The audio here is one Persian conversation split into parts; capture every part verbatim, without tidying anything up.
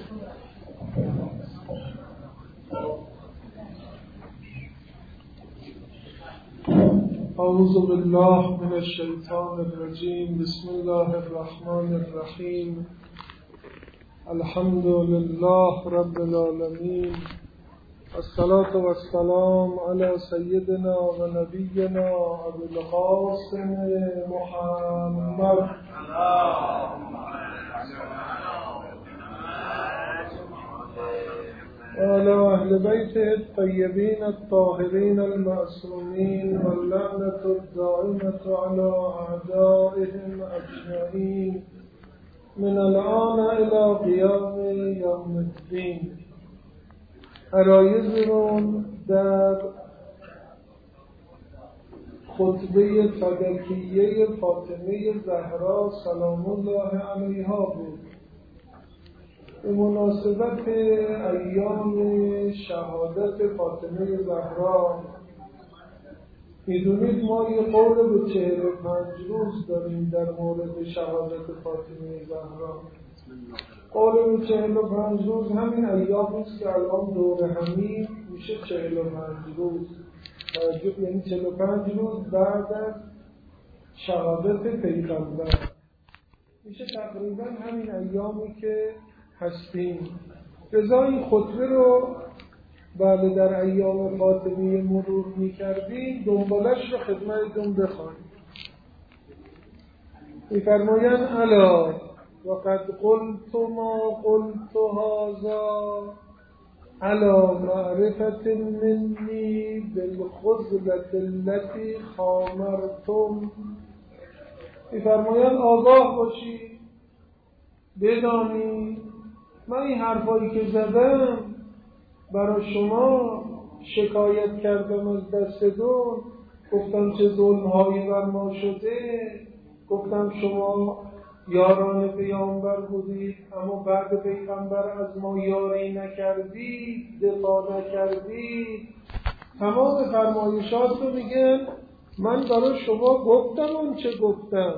اعوذ بالله من الشیطان الرجیم. بسم الله الرحمن الرحیم. الحمد لله رب العالمین. الصلاة والسلام علی سیدنا و نبینا ابی القاسم محمد وعلى أهل بيته الطيبين الطاهرين المعصومين واللعنة الدائمة على أعدائهم أجمعين من الآن إلى قيام يوم الدين. عرایض در خطبه صدقیه فاطمه زهرا سلام الله علیها بود. به مناسبت ایام شهادت فاطمه زهرا، میدونید ما یه قول به چهل و پنج روز داریم در مورد شهادت فاطمه زهرا. قول به چهل و پنج روز همین ایامی است که الان دور همین میشه چهل و پنج روز، یعنی چهل و پنج روز بعد از شهادت پیغمبر میشه تقریبا همین ایامی که هستیم. رضا این خطبه رو بعد در ایام فاطمه مرور میکردیم، دنبالش رو خدمتتون بخوانیم. میفرمایند الا وقد قلت ما قلت هذا على معرفة مني بالخزلة التي خامرتم. میفرمایند آگاه باشید، بدانید من این حرفایی که زدم برای شما شکایت کردم از دستتون، گفتم چه ظلم‌هایی بر ما شده، گفتم شما یاران پیامبر بودید اما بعد پیغمبر از ما یاری نکردید، دفاع نکردید. تمام فرمایشات رو میگن من برای شما گفتم اون چه گفتم،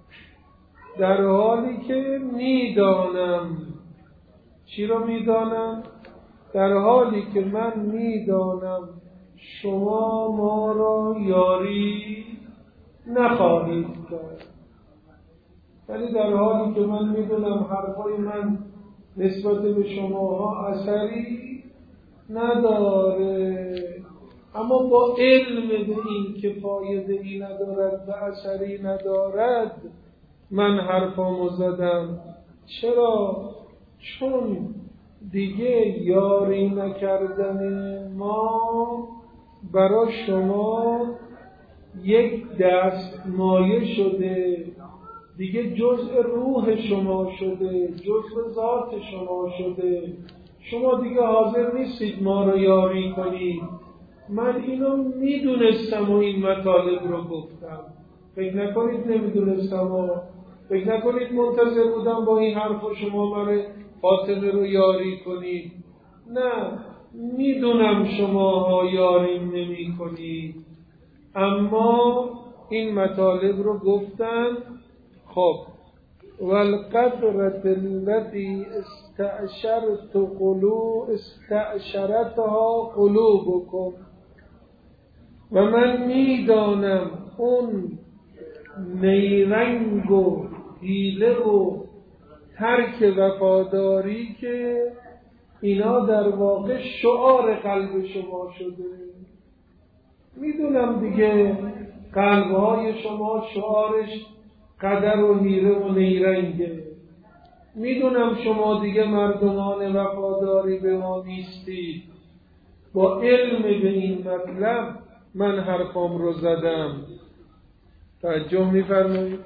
در حالی که میدانم. چی رو میدانم؟ در حالی که من میدانم شما ما را یاری نخواهید کرد. ولی در حالی که من میدونم حرفای من نسبت به شماها اثری نداره، اما با علم به این که فایده ای ندارد و اثری ندارد من حرفامو زدم. چرا؟ چون دیگه یاری نکردن ما برای شما یک دستمایه شده، دیگه جزء روح شما شده، جزء ذات شما شده. شما دیگه حاضر نیستید ما رو یاری کنید. من اینو میدونستم و این مطالب رو گفتم. فکر نکنید نمیدونستم و فکر نکنید منتظر بودم با این حرف شما برای فاطمه رو یاری کنید. نه، میدونم شما یاری نمی کنید، اما این مطالب رو گفتن. خب والقدرة التي استعشرت قلوب استعشرتها قلوبكم، و من میدانم اون نیرنگ و حیله و ترک وفاداری که اینا در واقع شعار قلب شما شده. میدونم دیگه قلبهای شما شعارش قدر و حیله و نیرنگه. میدونم شما دیگه مردمان وفاداری به ما نیستید. با علم به این مطلب من حرفام رو زدم. توجه میفرمایید؟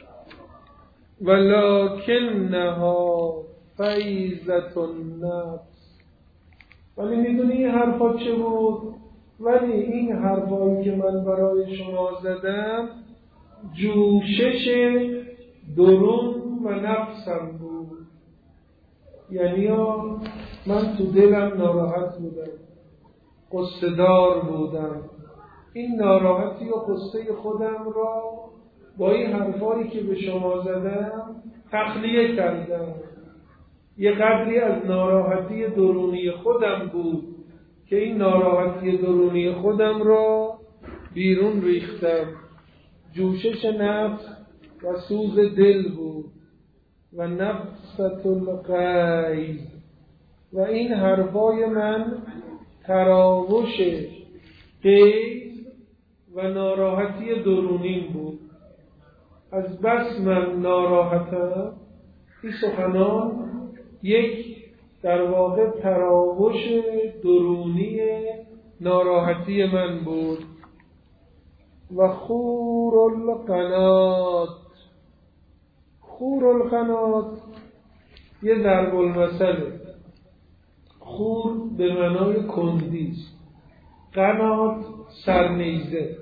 ولکنها فیضة النفس. ولی میدونی این حرفا چه بود؟ ولی این حرفایی که من برای شما زدم جوشش درون و نفسم بود. یعنی من تو دلم ناراحت بودم، قصه دار بودم. این ناراحتی و قصه خودم را با این حرفایی که به شما زدم تخلیه کردم. یه قدری از ناراحتی درونی خودم بود که این ناراحتی درونی خودم را بیرون ریختم. جوشش نفس و سوز دل بود و نفست الغیظ و این حرفای من تراوش غیظ و ناراحتی درونیم بود. از بس من ناراحتم، این سخنان یک در واقع تراوش درونی ناراحتی من بود. و خور القنات، خور القنات یه ضرب المثله. خور به معنای کندی است، قنات سرنیزه.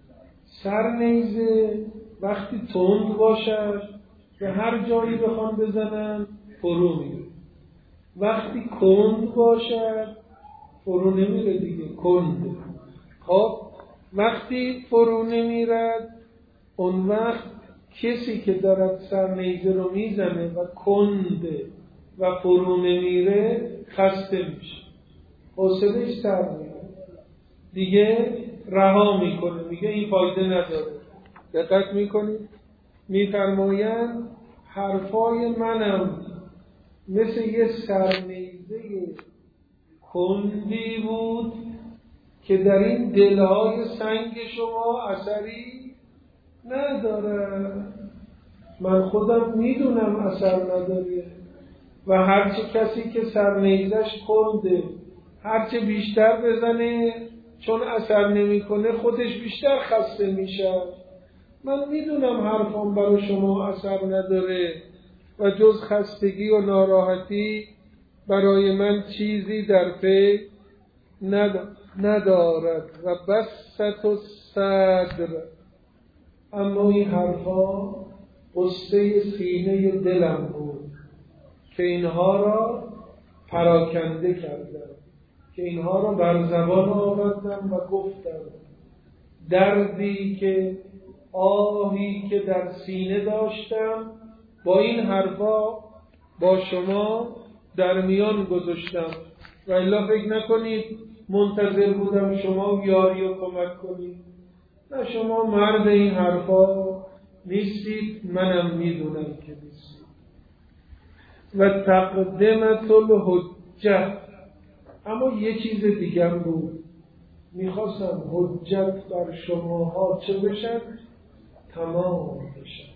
سرنیزه وقتی تند باشد به هر جایی بخوان بزنن فرو میره، وقتی کند باشد فرو نمیره دیگه، کند. خب وقتی فرو نمیرد اون وقت کسی که دارد سرنیزه رو میزنه و کنده و فرو نمیره خسته میشه، حوصله‌اش سر میره دیگه، رها میکنه، میگه این فایده نداره. دقت میکنید میفرمایند حرفای منم مثل یه سرنیزه کندی بود که در این دلهای سنگ شما اثری نداره. من خودم میدونم اثر نداره و هرچه کسی که سرنیزش کنده هرچه بیشتر بزنه چون اثر نمیکنه خودش بیشتر خسته میشه. من میدونم حرفم برای شما اثر نداره و جز خستگی و ناراحتی برای من چیزی در پی ندارد. و بسط الصدر، اما این حرفا قصه سینه دلم بود که اینها را پراکنده کردم، که اینها را بر زبان آوردم و گفتم. دردی که آهی که در سینه داشتم با این حرفا با شما در میان گذاشتم. و الا فکر نکنید منتظر بودم شما یاری و کمک کنید. نه، شما مرد این حرفا نیستید، منم میدونم که نیستید. و تقدمت الحجه، اما یه چیز دیگه بود، میخواستم حجت بر شماها چه بشن؟ تمام بشن.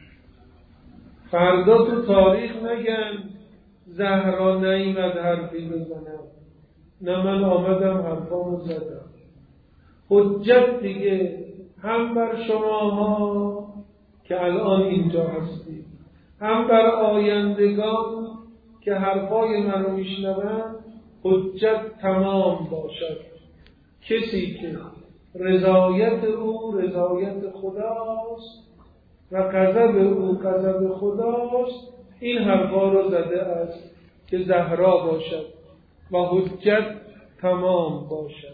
فردا تو تاریخ نگن زهرا نیامد حرفی بزنم، نه من آمدم حرفامو زدم. حجت دیگه هم بر شماها که الان اینجا هستید، هم بر آیندگان که حرفای منو میشنون حجت تمام باشد. کسی که رضایت او رضایت خداست و غضب او غضب خداست، این حرفا رو زده است که زهرا باشد و حجت تمام باشد.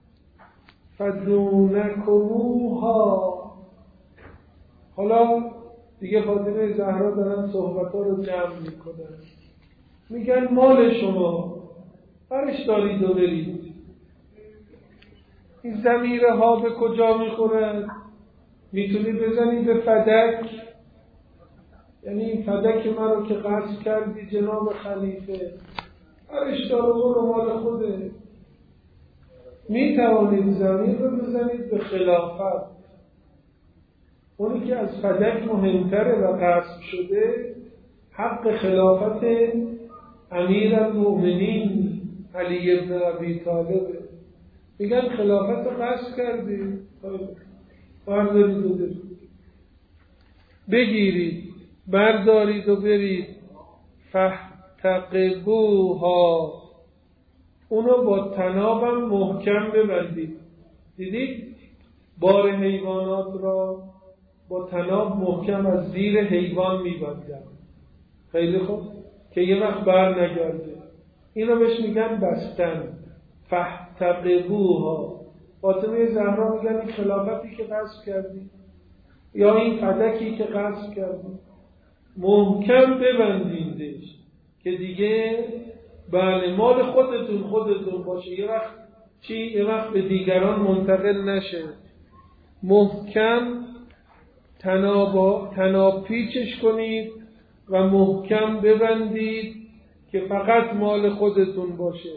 فدونکموها، حالا دیگه فاطمه زهرا دارن صحبت‌ها رو جمع میکنن، میگن مال شما، برش دارید و برید. این ضمیره ها به کجا میخورن؟ میتونید بزنید به فدک، یعنی این فدک من رو که قصد کردی جناب خلیفه، برش داره و مال خوده. میتوانید زمین رو بزنید به خلافت، اونی که از فدک مهمتره و قصد شده حق خلافت امیرالمؤمنین علی ابن ابی طالب. میگن خلافت رو قصد کردی، بردارید و برید، بگیرید، بردارید و برید. فاحتقبوها، اونو با طنابم محکم ببندید. دیدید بار حیوانات را با طناب محکم از زیر حیوان میبندن، خیلی خوب، که یه وقت بر نگرده. اینو بهش میگن بستن. فاحتقبوها، فاطمه زهرا میگن این خلافتی که قصد کردی یا این فدکی که قصد کردی محکم ببندیدش، که دیگه بله مال خودتون خودتون باشه، یه وقت چی یه وقت به دیگران منتقل نشه. محکم تناب تنابپیچش کنید و محکم ببندید که فقط مال خودتون باشه.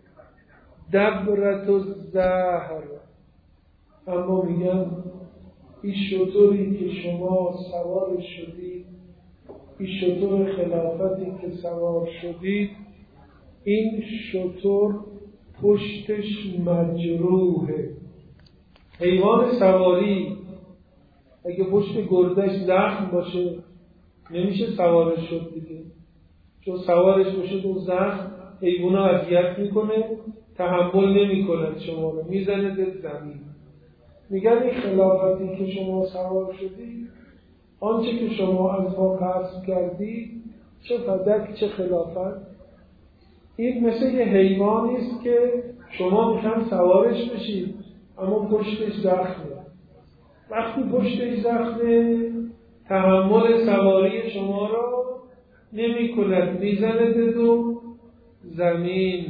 دبرت الزهر. اما میگم این شتری که شما سوار شدید، این شتر خلافتی که سوار شدید، این شتر پشتش مجروحه. حیوان سواری اگه پشت گردش زخم باشه نمیشه سوارش شد دیگه، چون سوارش باشه تو زخم حیونا اذیت میکنه، تحمل نمیکنه، شما رو میزنه در زمین. میگن این خلافتی که شما سوار شدید، آنچه که شما از ما قصد کردید، چه فدک چه خلافت، این مثل یه حیوانی است که شما میخواین سوارش بشید اما پشتش زخمه. وقتی پشتش زخمه تحمل سواری شما را نمی کند، میزنه دو زمین.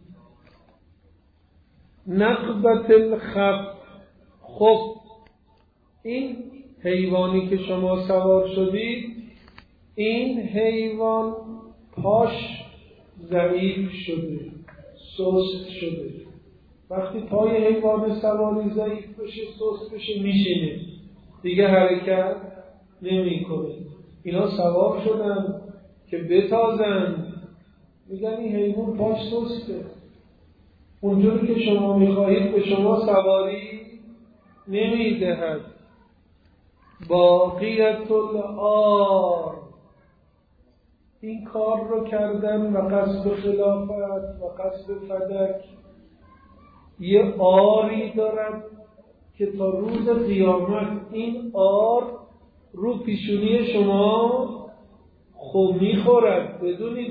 نقبت الخف. خب این حیوانی که شما سوار شدید، این حیوان پاش ضعیف شده، سست شده. وقتی پای حیوان سواری ضعیف بشه، سست بشه، میشینه دیگه، حرکت نمی کنه. اینا سوار شدن که بتازن. میگن این حیوان پاش سسته، اونجوری که شما میخواهید به شما سواری نمیدهد. باقیت العار. این کار رو کردن و قصد خلافت و قصد فدک یه آری دارد که تا روز قیامت این آر رو پیشونی شما خوب میخورد. بدونید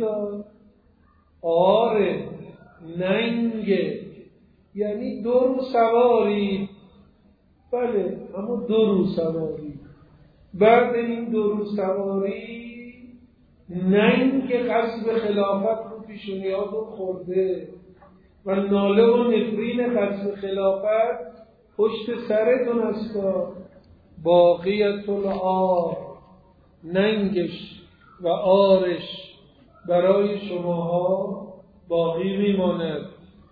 آر ننگه، یعنی دو رو سواری، بله اما دو رو سواری. بعد این دو رو سواری ننگ قصد خلافت رو پیشونی ها رو خورده و ناله و نفرین قصد خلافت پشت سرتون است. باقیت العار. ننگش و آرش برای شماها باقی میماند.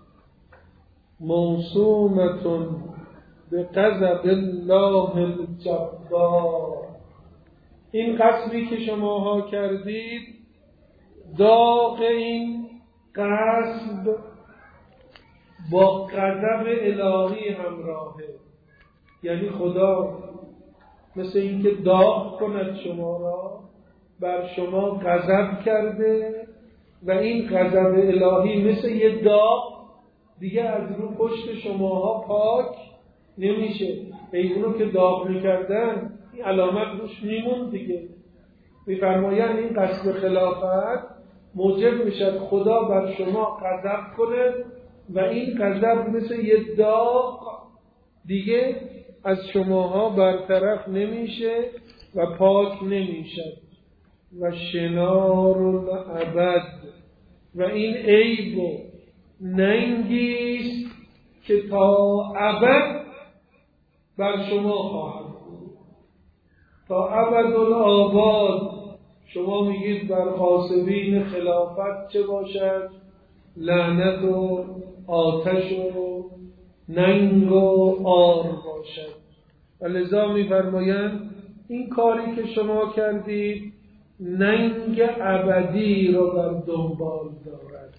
موسومتون به غضب الله الجبار. این قصدی که شماها کردید، داغ این قصد با غضب الهی همراهه. یعنی خدا مثل اینکه داغ کند شما را، بر شما غضب کرده و این غضب الهی مثل یه داغ دیگه از رو پشت شماها پاک نمیشه. حیوانو که داغ میکردن این علامت روش میمون دیگه. میفرمایند این قصد خلافت موجب میشد خدا بر شما غضب کنه و این غضب مثل یه داغ دیگه از شماها برطرف نمیشه و پاک نمیشه. و شنار الابد. و این عیب و ننگیست که تا ابد بر شما خواهد بود. تا ابد الآباد. شما میگید بر غاصبین خلافت چه باشد؟ لعنت و آتش و ننگ و آر باشد. و لذا میفرمایند این کاری که شما کردید ننگ ابدی رو در دنبال دارد.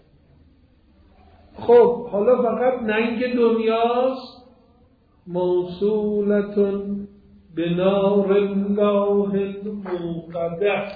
خب حالا فقط ننگ دنیاست. موصولتون به نار الله الموقده.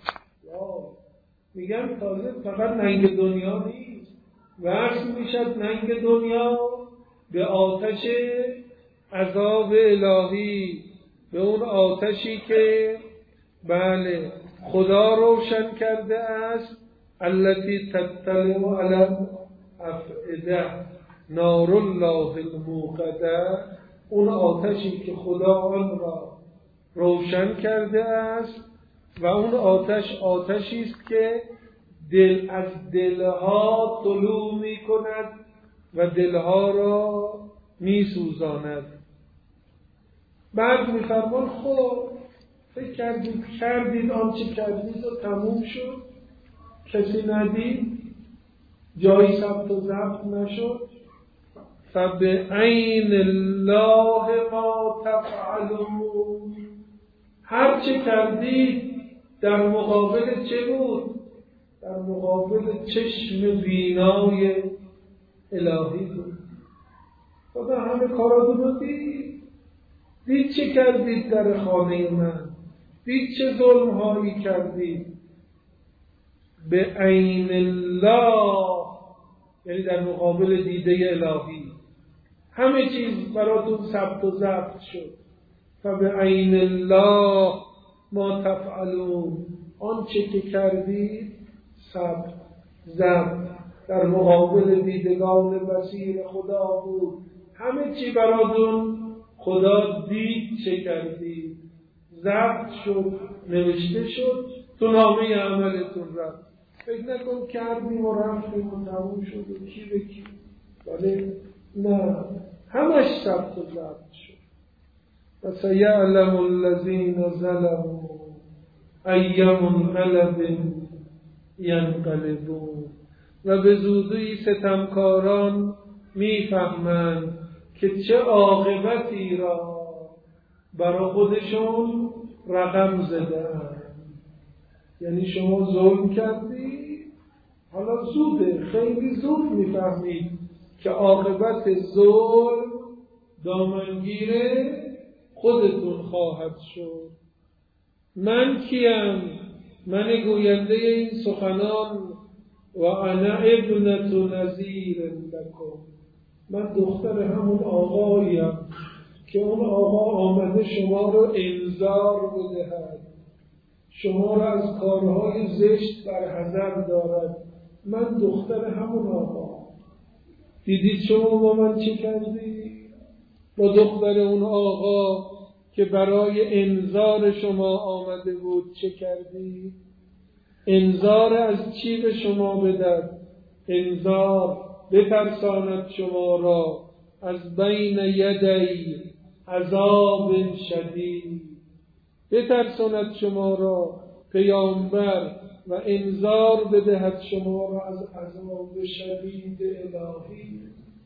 میگن تازه فقط ننگ دنیا نیست، وصل میشد ننگ دنیا به آتش عذاب الهی، به اون آتشی که بله خدا روشن کرده است. التي تطلع علی افئده. نار الله الموقده. اون آتشی که خدا آن را روشن کرده است و اون آتش آتشی است که دل از دلها طلوع می کند و دلها را می سوزاند. بعد می فرمان خب فکر کردید کردید آنچه کردید و تموم شد، کسی ندید، جایی ثبت و ضبط نشد. فبعین الله ما تفعلون، هر چه کردید در مقابل چه بود؟ در مقابل چشم بینای الهی بود. خدا همه کاراتون رو دید، دید چه کردید در خانه من، دید چه ظلم هایی کردید. به عین الله یعنی در مقابل دیده الهی همه چیز براتون ثبت و ضبط شد. فبه عین الله ما تفعلون، آنچه که کردید ثبت ضبط در مقابل دیدگان بصیر خدا بود. همه چی براتون خدا دید چه کردید، ضبط شد، نوشته شد، تو نامه عملتون رفت. فکر نکن کردیم و رفتیم و تموم شد و کی به کی، ولی نه، همش ثبت و ضبط شد. و سیعلم الذین ظلموا ای منقلب ینقلبون، و به زودی ستمکاران میفهمند که چه عاقبتی را برای خودشون رقم زدن. یعنی شما ظلم کردی، حالا زوده، خیلی زود میفهمید که عاقبت ظلم دامنگیر خودتون خواهد شد. من کیم؟ من گوینده این سخنان. و انا ابنة نذیر لکم، من دختر همون آقاییم که اون آقا آمده شما رو انذار بدهد، شما رو از کارهای زشت برحذر دارد. من دختر همون آقا. دیدید شما با من چه کردی؟ با دختر اون آقا که برای انذار شما آمده بود چه کردی؟ انذار از چی به شما بدد؟ انذار بترساند شما را از بین یدی عذاب شدید، بترساند شما را پیامبر و انذار بدهد شما را از عذاب شدید الهی.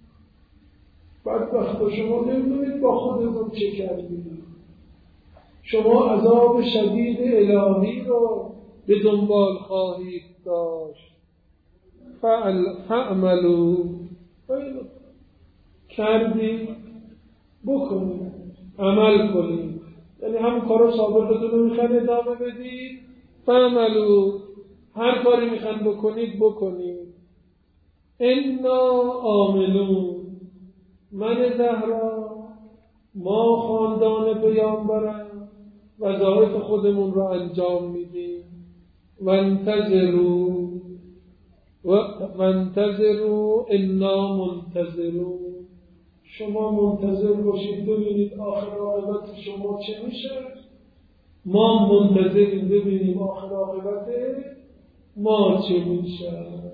بدبخت شما نمیدونید با خودتون چه کردید. شما عذاب شدید الهی را به دنبال خواهید داشت. فعملوا، کردید بکنید، عمل کنید، یعنی هم کارو سابقتون رو میخواین ادامه بدید. فعملوا، هر کاری میخواین بکنید بکنید. انا عاملون، من زهرا، ما خاندان پیامبرم وظایف خودمون رو انجام میدیم. وانتظروا وانتظروا انا منتظرون، شما منتظر باشید ببینید آخر عاقبت شما چه میشه. ما منتظریم ببینیم آخر عاقبت ما چه میشه.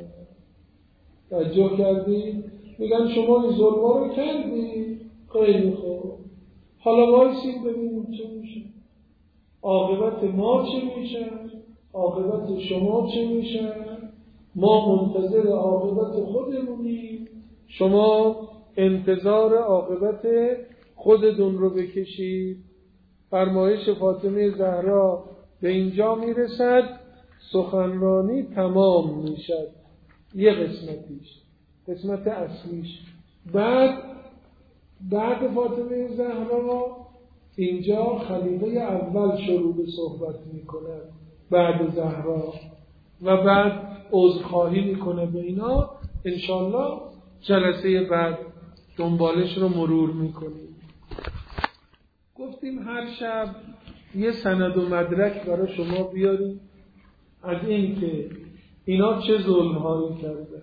توجه کردید؟ میگن شما این ظلما رو کردید، خیلی خوب، حالا وایسید ببینیم چه میشه. عاقبت ما چه میشه؟ عاقبت شما چه میشه؟ ما منتظر عاقبت خودمونیم، شما انتظار عاقبت خودتون رو بکشید. فرمایش فاطمه زهرا به اینجا میرسد، سخنرانی تمام میشد. یه قسمتیش، قسمت اصلیش. بعد بعد فاطمه زهرا اینجا خلیفه اول شروع به صحبت میکنه بعد زهرا، و بعد عذرخواهی میکنه به اینا. انشالله جلسه بعد دنبالش رو مرور میکنیم. گفتیم هر شب یه سند و مدرک برای شما بیاریم از این که اینا چه ظلم‌هایی کرده.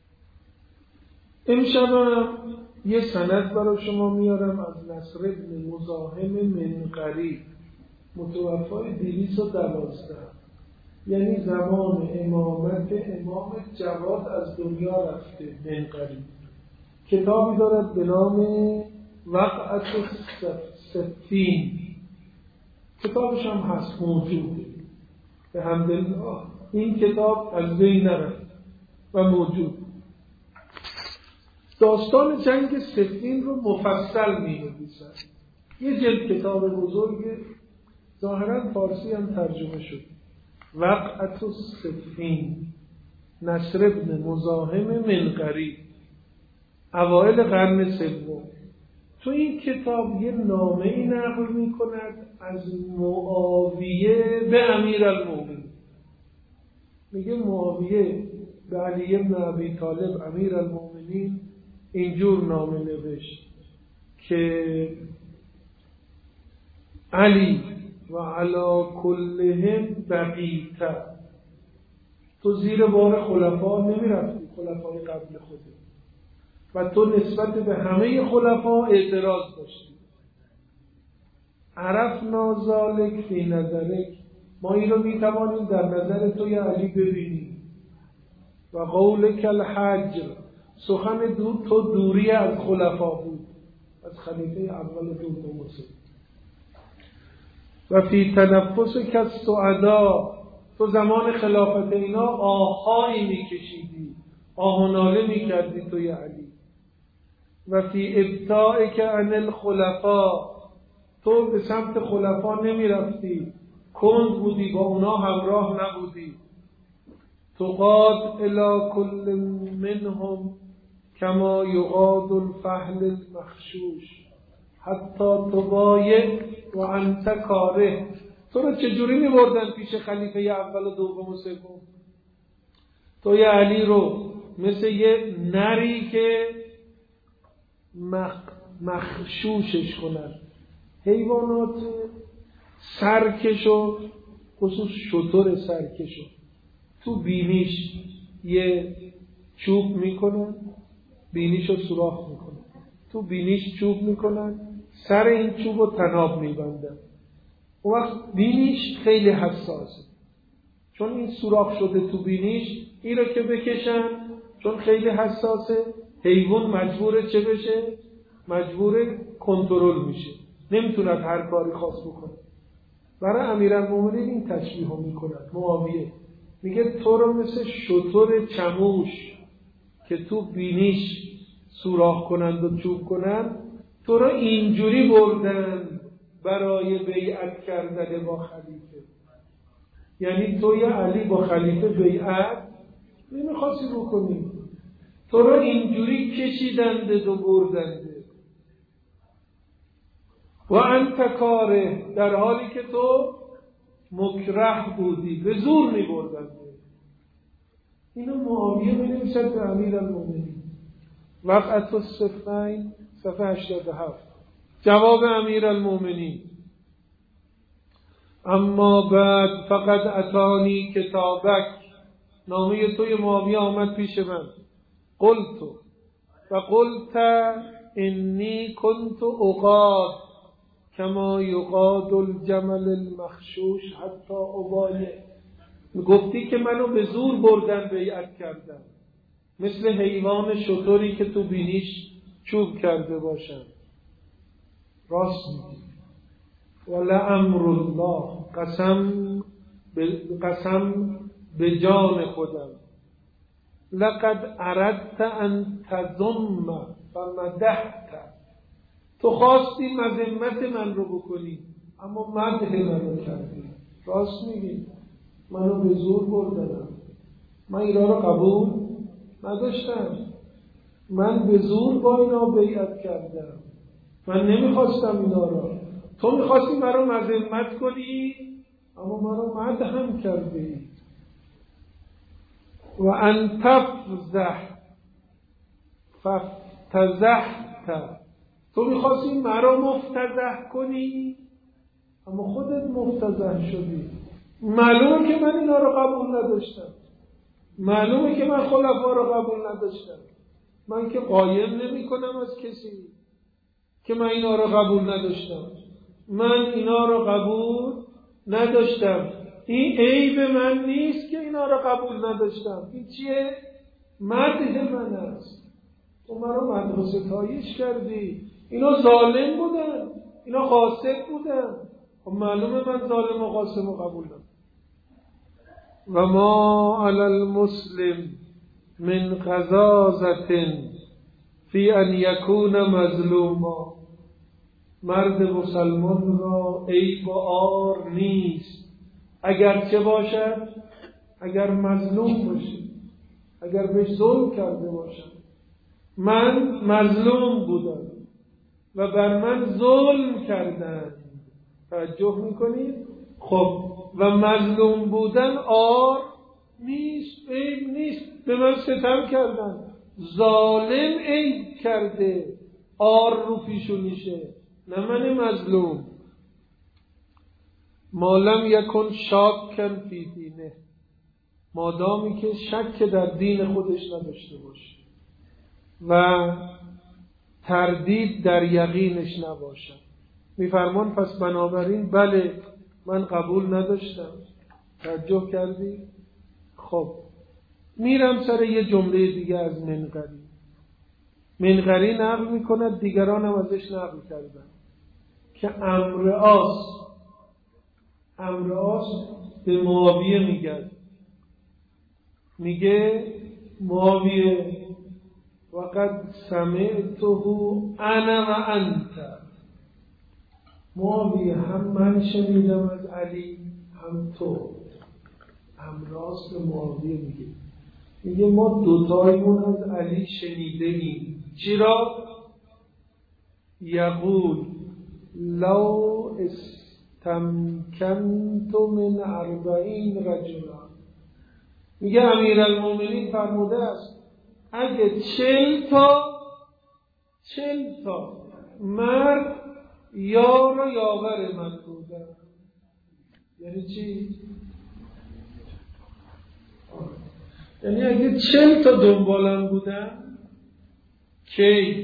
امشب هم یه سند برای شما میارم از نصر بن مزاحم منقری، متوفای دویست و دوازده. یعنی زمان امامت امام جواد از دنیا رفته منقری. کتابی دارد به نام وقعت سفین، کتابش هم هست موجوده به حمدالله. این کتاب از بین نرفت و موجود. داستان جنگ سفین رو مفصل می نویسن. یه جلد کتاب بزرگه، ظاهرا فارسی هم ترجمه شد. وقعت سفین، نصر ابن مزاحم منقری، اوایل قرن سوم. تو این کتاب یه نامه‌ای نقل می‌کند از معاویه به امیرالمومنین. میگه معاویه به علی بن ابی طالب امیرالمومنین اینجور نامه نوشت که علی و علی کلهم بقیت، تو زیر بار خلفا نمیرفتی، خلفای قبل خودت، و تو نسبت به همه خلفا اعتراض داشتی. عرفنا ذلک فی نظرک، ما این رو میتوانیم در نظر تو یا علی ببینیم. و قولک الحجر، سخن دور تو دوری از خلفا بود، از خلیفه اول و دوم و سوم. و فی تنفسک السعدا، تو زمان خلافت اینا آهایی میکشیدی، آه و ناله میکردی تو یا علی. و فی ابتاعک عن الخلفاء، تو به سمت خلفا نمیرفتی، کند بودی، با اونا همراه نبودی. تقاد الی کل منهم کما یقاد الفحل المخشوش حتی تبایع و انت کاره. تو رو چجوری میبردن پیش خلیفه اول و دوم و سوم؟ تو یا علی رو مثل یه نری که مخ... مخشوشش کنن، حیوانات سرکشو، خصوص شتر سرکشو، تو بینیش یه چوب میکنن، بینیشو سوراخ میکنن، تو بینیش چوب میکنن، سر این چوب رو طناب میبندن. اون وقت بینیش خیلی حساسه، چون این سوراخ شده تو بینیش، این رو که بکشن چون خیلی حساسه، حیوان مجبوره چه بشه؟ مجبوره کنترل میشه، نمیتوند هر کاری خاص بکنه. برای امیرالمومنین این تشبیه رو میکند معاویه، میگه تو رو مثل شتر چموش که تو بینیش سوراخ کنند و چوب کنند، تو رو اینجوری بردن برای بیعت کردن با خلیفه. یعنی تو یا علی با خلیفه بیعت نمیخواستی بکنی، تو رو اینجوری کشیدنده و بردنده. و انت کاره، در حالی که تو مکره بودی، به زور میبردنده. اینو معاویه بنویسد به امیرالمومنین. وقعت السفین صفحه هشتاد و هفت. جواب امیرالمومنین: اما بعد فقد اتانی کتابک، نامه توی معاویه آمد پیش من. قلت و قلت انی کنت اقاد کما یقاد الجمل المخشوش حتی ابایع. گفتی که منو به زور بردن بیعت کردن، مثل حیوان شتری که تو بینیش چوب کرده باشن. راست میگی. ولا امر الله، قسم به قسم به جان خودم، لقد اردت ان تذم فمدحت، تو خواستی مذمت من رو بکنی اما مدح من رو کردی. راست میگی، منو به زور بردن، من اینا رو قبول نداشتم، من به زور با اینا بیعت کردم، من نمیخواستم اینا رو، تو میخواستی من رو مذمت کنی اما من رو مدح هم کردی. و ان تفضح فافتضحت، تو میخواستی من رو مفتضح کنی اما خودت مفتضح شدی. معلومه که من اینا رو قبول نداشتم، معلومه که من خلفا رو قبول نداشتم، من که قایم نمی کنم از کسی که من اینا رو قبول نداشتم، من اینا رو قبول نداشتم. این عیب من نیست که اینا رو قبول نداشتم. این چیه؟ مدح من است. تو مرا مدح ستایش کردی. اینا ظالم بودن، اینا قاسد بودن. خب معلومه من ظالم و قاسم و قبول ندارم. و ما علی المسلم من غضاضة فی ان یکون مظلوما. مرد مسلمان را عیب و عار نیست اگر چه باشد؟ اگر مظلوم باشه، اگر بهش ظلم کرده باشد. من مظلوم بودم و بر من ظلم کردند. توجه میکنید؟ خب و مظلوم بودن عار نیست، عیب نیست. به من ستم کردن، ظالم عیب کرده، عار رو پیشونیشه، نه من مظلوم. ما لم یکن شاکا فی دینه، مادامی که شک در دین خودش نداشته باشه و تردید در یقینش نباشه. میفرمان پس بنابراین بله من قبول نداشتم. توجه کردی؟ خب میرم سر یه جمله دیگه از منقری. منقری نقل میکند، دیگران هم ازش نقل کردن که امرآس امرآس به معاویه میگه میگه معاویه وقد سمعته انا و انت. معاویه هم من شنیدم از علی هم تو. امراض به معاویه میگه میگه ما دوتایمون از علی شنیده ایم. چی را؟ یقول لو استمکنت من اربعین رجلا. میگه امیرالمومنین فرموده است اگه چل تا چل تا مرد یار و یاور من بودن. یعنی چی؟ یعنی اگه چل تا دنبالم بودن کی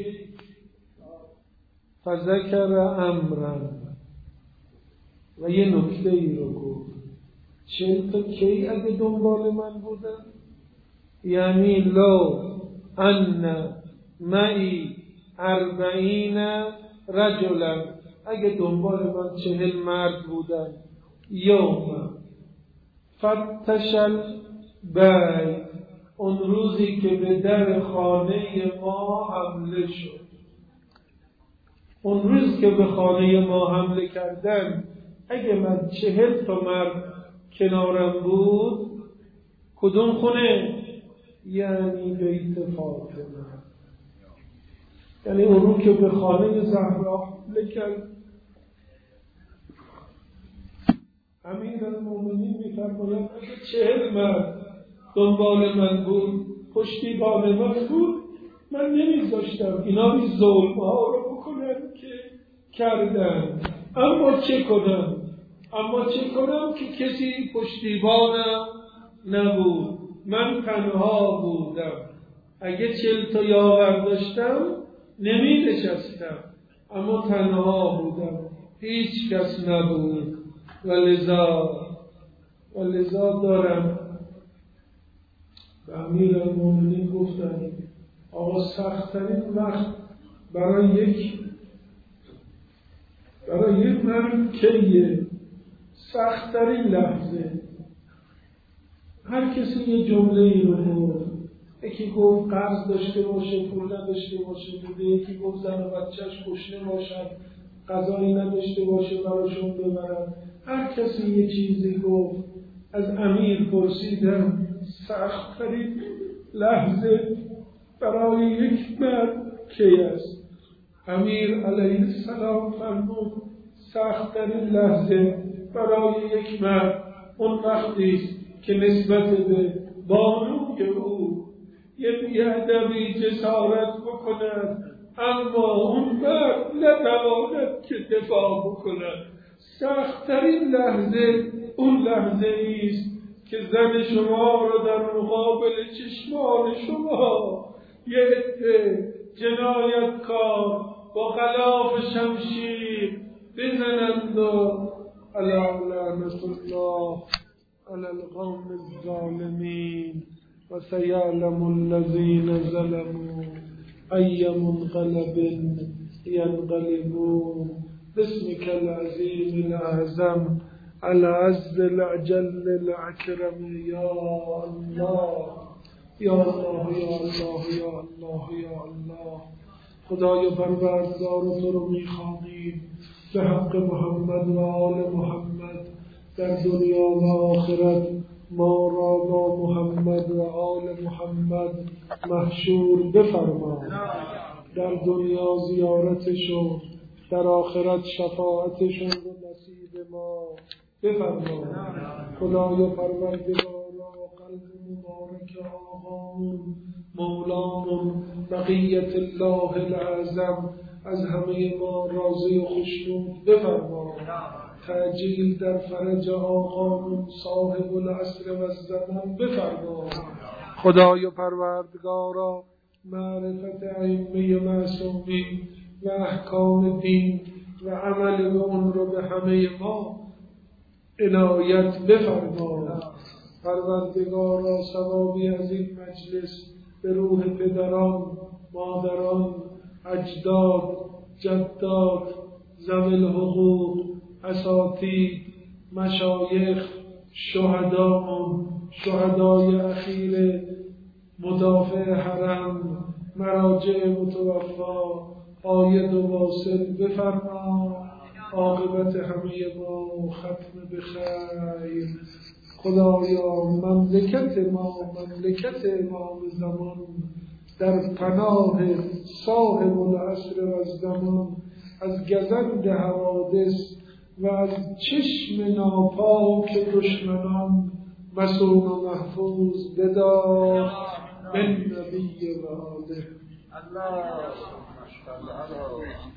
فذکر امرن و یه نکته ای رو گفت. چل تا کی اگه دنبال من بودن؟ یعنی لو ان معی اربعین رجلا، اگه دنبال من چهل مرد بودن، یوم فتشل بی، اون روزی که به در خانه ما حمله شد، اون روز که به خانه ما حمله کردن، اگه من چهل تا مرد کنارم بود، کدوم خونه؟ یعنی بیت فاطمه. یعنی اون رو که به خانه زهرا حمله کرد. امیرالمومنین می‌فرماید اگه چهل مرد دنبال من بود، پشتیبان من بود، من نمیذاشتم اینا این ظلم ها رو بکنن که کردن. اما چه کنم؟ اما چه کنم که کسی پشتیبانم نبود، من تنها بودم. اگه چل تا یاور داشتم نمی نشستم، اما تنها بودم، هیچ کس نبود. و لذا و لذا دارم به امیرالمومنین گفتن آقا سخت‌ترین وقت برای یک برای یک مرد کیه؟ سخت‌ترین لحظه. هر کسی یه جمله ای رو گفت. یکی گفت قرض داشته باشه پول نداشته باشه بوده، یکی گفت زن و بچه‌اش گشنه باشن غذایی نداشته باشه براشون ببرن. هر کسی یه چیزی گفت. از امیر پرسیدم سخت‌ترین لحظه برای یک مرد کی است؟ امیر علیه السلام فرمود سخت‌ترین لحظه برای یک مرد اون وقتی است که نسبت به بانوی او یه بی‌ادبی جسارت بکند، اما اون مرد نتواند که دفاع بکند. سخت‌ترین لحظه اون لحظه است که زن شما رو در مقابل چشمان شما یه عده جنایتکار با غلاف شمشیر بزنند و علی لعنت الله على القوم الظالمين وسيعلم الذين ظلموا أي منقلب ينقلبون باسمك العظيم الأعظم العز الأجل الأكرم يا الله یا الله یا الله یا الله یا الله. خدای پروردگار تو رو میخوانیم به حق محمد و آل محمد در دنیا و آخرت ما را با محمد و آل محمد محشور بفرما. در دنیا زیارتشون، در آخرت شفاعتشون و نصیب ما بفرما. خدای پروردگار قلب مبارک آقامون مولامون بقیت الله العظم از همه ما راضی و خوشنود بفرما. تعجیل در فرج آقامون صاحب العصر و الزمان بفرما. خدای پروردگارا معرفت ائمه معصومین و احکام دین و عمل به اون رو به همه ما عنایت بفرما. پروردگارا ثوابی از این مجلس به روح پدران، مادران، اجداد، جدات، ذوی الحقوق، اساتید، مشایخ، شهداء، شهدای اخیر، مدافع حرم، مراجع متوفا، عاید و واصل بفرما. عاقبت همه ما ختم بخیر. خدایا مملکت ما، مملکت امام زمان در پناه صاحب العصر و الزمان از گزند حوادث و از چشم ناپاک دشمنان مسون و محفوظ بدار. من نبی و آله. الله